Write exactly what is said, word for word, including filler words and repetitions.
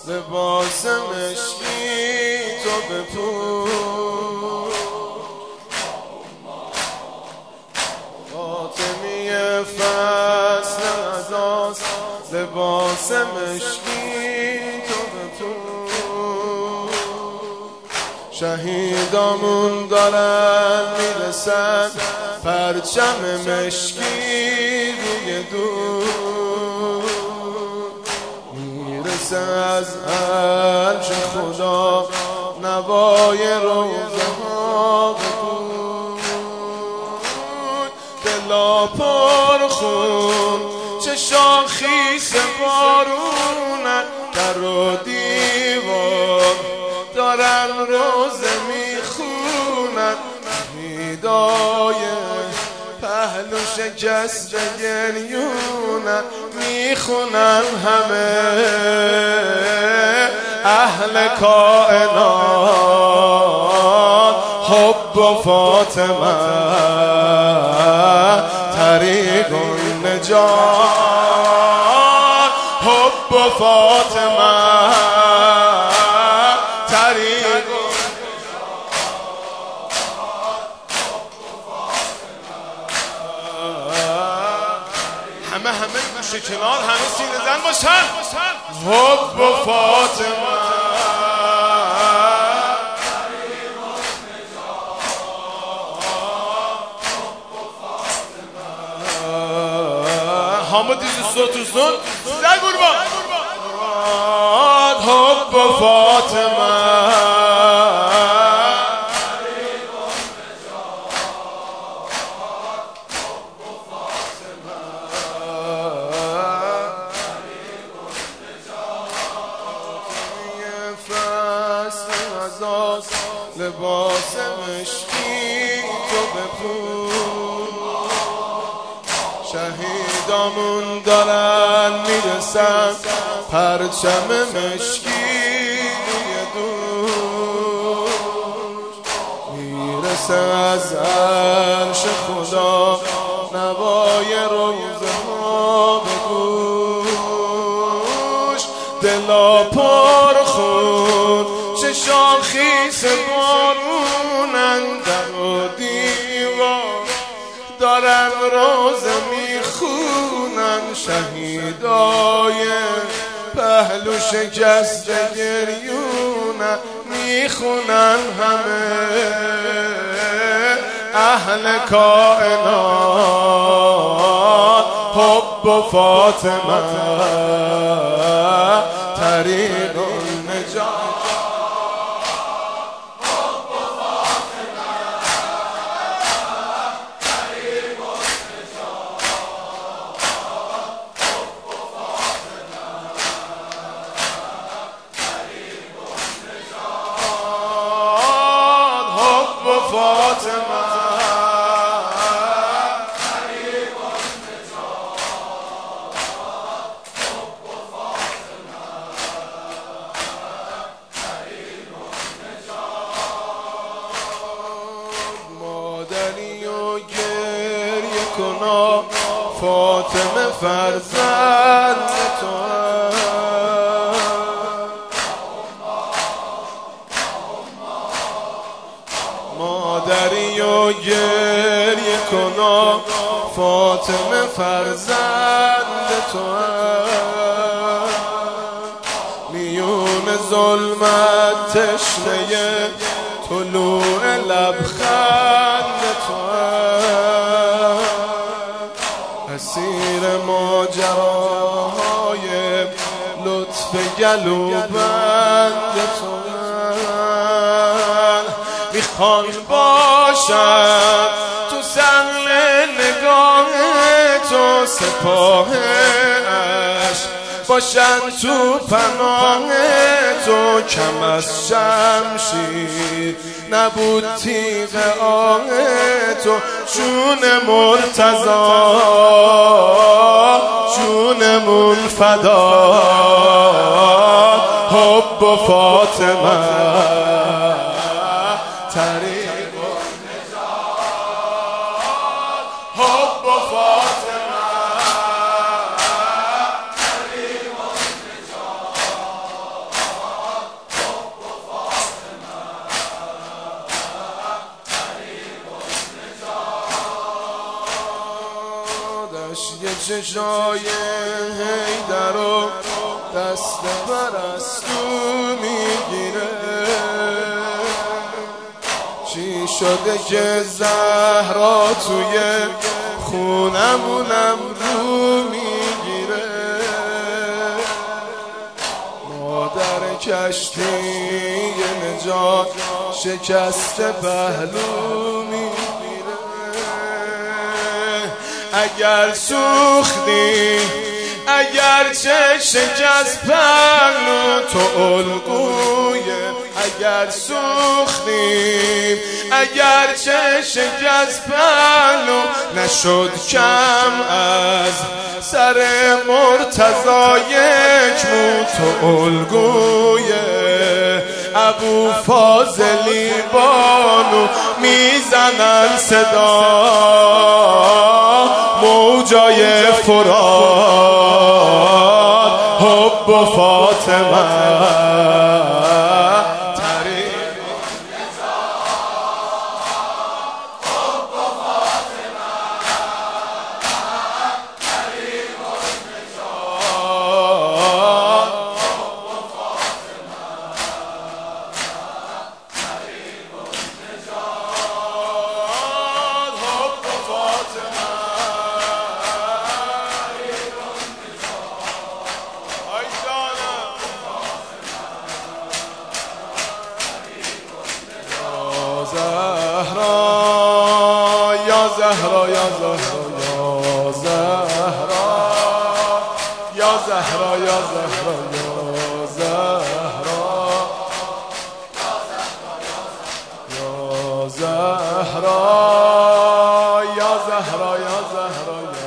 لباس مشکی تو بپوش، فاطمیه فصل عزاست لباس مشکی تو بپوش. شهیدامون دارن میرسن پرچم مشکی روی دور، میرسه از عرش خدا نوای روزه ها بگو. دلا پر خون چه شاخیس بارونن، در و دیوار دارن روزه میخونن. هدای پهلو شکسته گریونن، میخونن همه اهل کائنات حب و فاطمه طریق النجات، حب و فاطمه طریق همه همه گوشه کنار همه سینه زن باشن. حب و فاطمه حامد دیزی صوتوزون زن قربان. حب و فاطمه لباس مشکی تو بپوش. شهیدامون دارن میرسن پرچم مشکی روی دوش، میرسه از عرش خدا نوای روزه ها به گوش. دلا پر خون چه شاخیس بارونن، در و دیوار دارن روزه میخونن. شهیدای پهلو شکسته گریونن، میخونن همه اهل کائنات حب و فاطمه طریق النجات. فاطمه طریق النجات، حب و فاطمه طریق النجات. مادری و گریه کنا فاطمه فرزند تو، مادری و گریه کنا فاطمه فرزند تو، میون ظلمت تشنه طلوع لبخند تو، اسیر ماجراهای لطف گلوبند تو. میخوان باشم تو سنگ نگاه تو، سپاهش باشن تو پناه تو. کم از شمشیر نبود تیغ آه تو، جون مرتضی جونمون فدا. حب و فاطمه طریق النجات، حب و فاطمه طریق النجات. یه چشای حیدر رو دست پرستو میگیره. چی شده که زهرا توی خونمونم رو میگیره؟ مادر کشتی نجات شکست پهلو میگیره. اگر سوختی اگر چه شکست پهلو تو الگوی، اگر سوختیم اگر چه شکست پهلو نشد کم از سر مرتضی یک مو تو الگوی ابو فاضلی بانو میزنن صدا موجای فرات حب و فاطمه زهرا یا زهرا یا زهرا یا زهرا یا زهرا یا زهرا یا زهرا یا زهرا یا زهرا یا زهرا یا